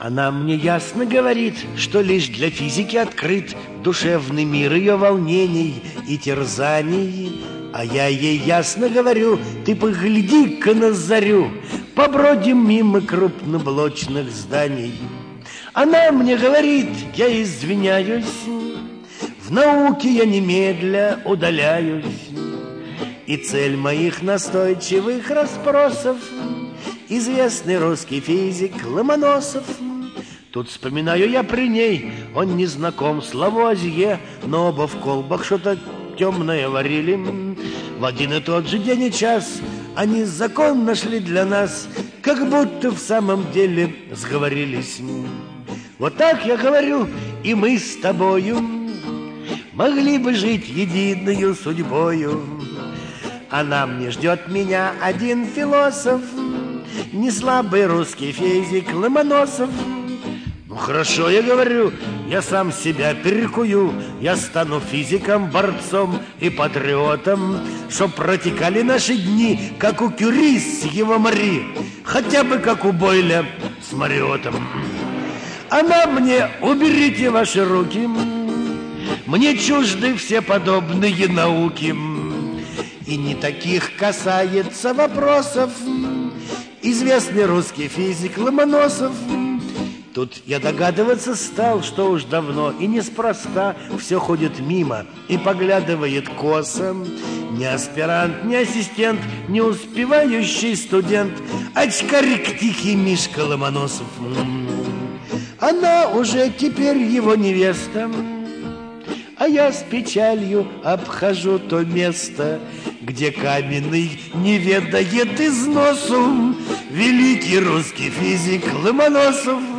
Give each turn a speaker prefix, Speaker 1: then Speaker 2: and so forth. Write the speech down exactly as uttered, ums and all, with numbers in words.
Speaker 1: Она мне ясно говорит, что лишь для физики открыт душевный мир ее волнений и терзаний. А я ей ясно говорю: ты погляди-ка на зарю, побродим мимо крупноблочных зданий. Она мне говорит: я извиняюсь, в науке я немедля удаляюсь, и цель моих настойчивых расспросов известный русский физик Ломоносов. Тут вспоминаю я при ней, он не знаком с Лавуазье, но оба в колбах что-то темное варили. В один и тот же день и час они закон нашли для нас, как будто в самом деле сговорились. Вот так я говорю, и мы с тобою могли бы жить единую судьбою. А нам не ждет меня один философ, не слабый русский физик Ломоносов. Ну хорошо, я говорю, я сам себя перекую, я стану физиком, борцом и патриотом, чтоб протекали наши дни, как у Кюри с его Мари, хотя бы как у Бойля с Мариотом. Она мне: уберите ваши руки, мне чужды все подобные науки, и не таких касается вопросов известный русский физик Ломоносов. Тут я догадываться стал, что уж давно и неспроста все ходит мимо и поглядывает косо. Ни аспирант, ни ассистент, не успевающий студент, очкарик тихий Мишка Ломоносов. Она уже теперь его невеста, а я с печалью обхожу то место, где каменный не ведает износу великий русский физик Ломоносов.